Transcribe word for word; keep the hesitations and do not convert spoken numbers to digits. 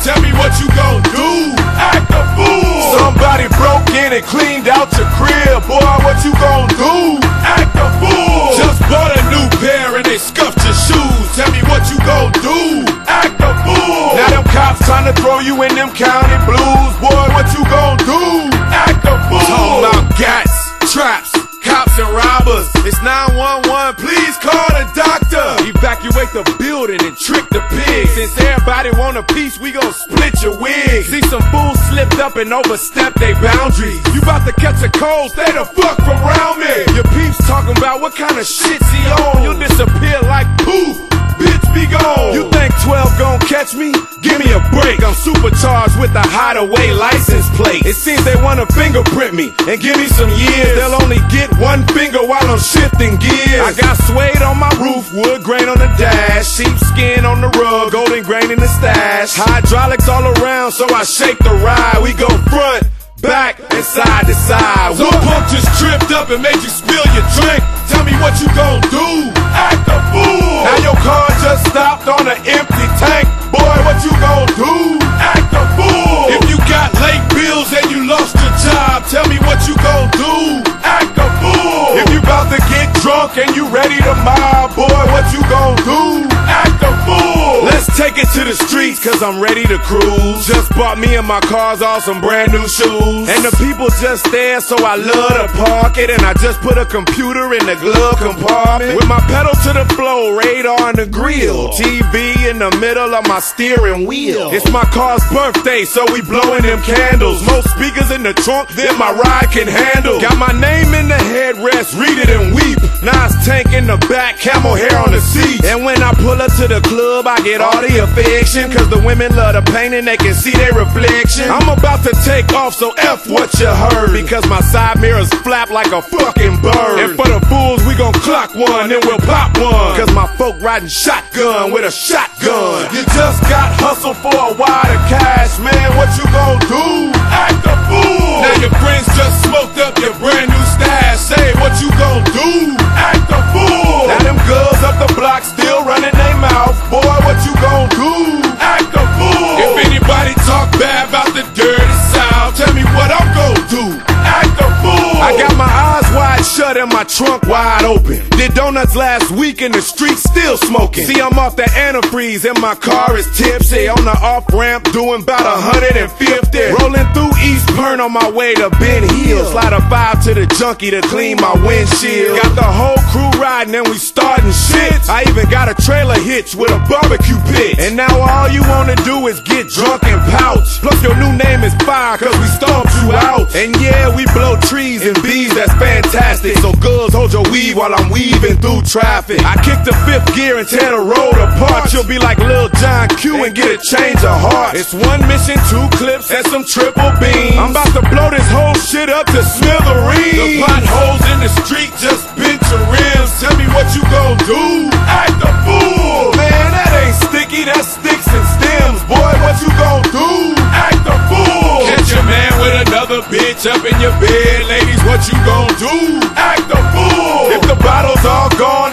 Tell me what you gon' do. Act a fool. Somebody broke in and cleaned out your crib. Boy, what you gon' do? Act a fool. Just bought a new pair and they scuffed your shoes. Tell me what you gon' do. Act a fool. Now them cops trying to throw you in them county blues. Boy, what you gon' do? Act a fool. Talking about gats, traps, cops and robbers. It's nine one one, please call the doctor. Evacuate the building and trick the pigs. Since everybody want a piece, we gon' split your wig. See some fools slipped up and overstepped their boundaries. You bout to catch a cold, stay the fuck from around me. Your peeps talking about what kind of shit's he on. You'll disappear like poof, bitch be gone. You think twelve gon' catch me? Give me a break. I'm supercharged with a hideaway license plate. It seems they wanna fingerprint me and give me some years. They'll only get one finger while I'm shifting gears. I got suede on my roof, wood grain on the dash, sheepskin on the rug, golden grain in the stash. Hydraulics all around, so I shake the ride. We go front, back, and side to side. One pump just tripped up and made you spill your drink. Tell me what you gon' do. Act a fool. Now your car just stopped on an empty tank. Boy, what you gon' do? Act a fool. If you got late bills and you lost your job, tell me what you gon' do. Act a fool. If you bout to get drunk and you ready to mob, boy, what you gon' do? Act a fool. Let's take it to the streets, cause I'm ready to cruise. Just bought me and my cars all some brand new shoes. And the people just there, so I love to park it. And I just put a computer in the glove compartment. With my pedal to the floor, radar in the grill, T V in the middle of my steering wheel. It's my car's birthday, so we blowing them candles. Most speakers in the trunk than my ride can handle. Got my name in the headrest, read it and weep. Nas tank in the back, camel hair on the seat. And when I pull up to the club, I get all the affection, cause the women love the paint and they can see their reflection. I'm about to take off, so F what you heard, because my side mirrors flap like a fucking bird. And for the fools, we gon' clock one, then we'll pop one, cause my folk riding shotgun with a shotgun. You just got hustled for a wad of cash, man, what you gon' do? Act a fool. Now your friends just smoked up your brand new stash. Say what you gon' do? Act a fool. Now them girls up the block still running their mouth. Boy, what you gon' do? Act a fool. If anybody talk bad about the dirty South, tell me what I'm gon' do. Act a fool. I got my eyes wide shut and my trunk wide open. Did donuts last week in the street, still smoking. See, I'm off the antifreeze and my car is tipsy. On the off-ramp doing about a hundred fifty. Rolling through East Pern on my way to Ben Hill. Slide a five to the junkie to clean my windshield. Got the whole crew riding and we starting shit. I even got a trailer hitch with a barbecue pit. And now all you wanna do is get drunk and pouch. Plus your new name is fire, cause we stomped you out. And yeah, we blow trees and bees, that's fantastic. So girls, hold your weave while I'm weaving through traffic. I kick the fifth gear and tear the road apart. You'll be like Lil John Q and get a change of heart. It's one mission, two clips, and some triple beams. I'm about to blow this whole shit up to smithereens. The potholes in the street just bent your rims. Tell me what you gon' do? Act a fool. Man, that ain't sticky, that's sticks and stems. Boy, what you gon' do? Act a fool. Catch your man with another bitch up in your bed. Ladies, what you gon' do? Act a fool. If the bottles all gone,